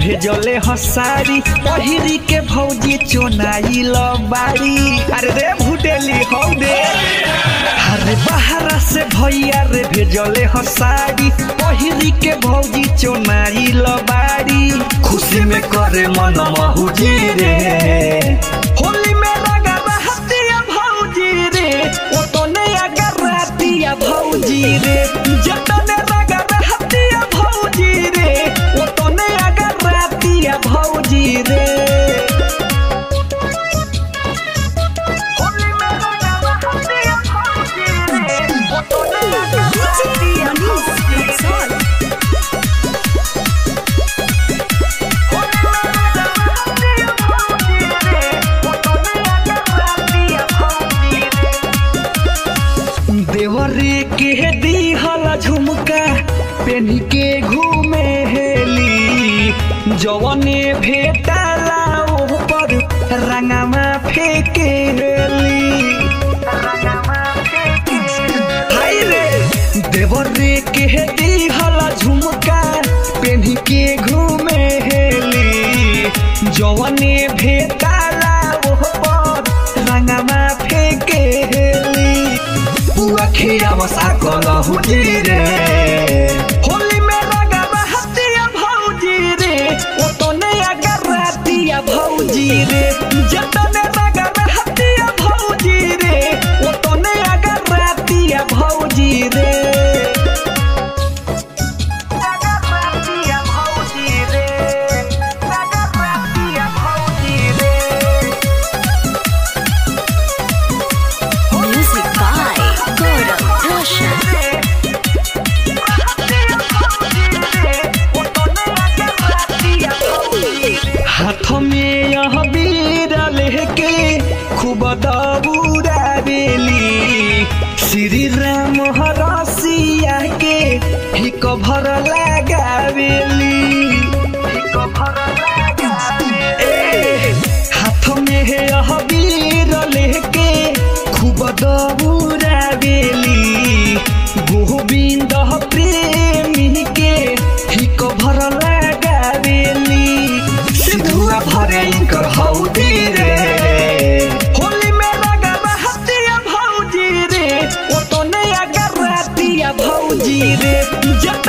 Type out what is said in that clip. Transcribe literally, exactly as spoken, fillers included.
भेजले हसारी पहिरी के भौजी चोनाई बाड़ी। अरे रे भुटेली हौ दे अरे बाहर से भैया रे भेजले हसारी पहिरी के भौजी चोनाई बाड़ी। खुशी में करे मन महुजी रे होली में लगा रहतिया भौजी रे ओ तो ने अगर रहतिया भौजी रे जतने लगा रहतिया भौजी रे ओ तो ने अगर रहतिया भौजी रे। होली में लगा रहतिया भौजी रे ओ तो ने अगर रहतिया भौजी रे। देवरे के दीहल झुमका पेन्ही के घूमे हेली जवने भेटाला ऊपर रंगमा फेंके हेली। हाय रे देवरे के दीहल झुमका पेन्ही के घूमे हेली जवने भेटाला ऊपर रंगमा फेंके हेली। खिया बसा कलहुजी रे होली में लगा रहतिया भौजी रे ओ तो ने अगर रहतिया भौजी रे जतने लगा रहतिया भौजी रे ओ तो ने अगर रहतिया भौजी रे। लगा रहतिया भौजी रे लगा रहतिया भौजी रे। Music by हाथ में यह बीरा लेके खूब दबूरा बेली श्री राम हरसिया के हिक भर लगावेली। हाथ में यह बीरा लेके खूब दबूरा बेली गोविंद प्रेमी के हिक भर लगावेली। सिधुआ भरे इनकर हौदी रे होली में लगा रहतिया भौजी रे ओ तो ने अगर रहतिया भौजी रे।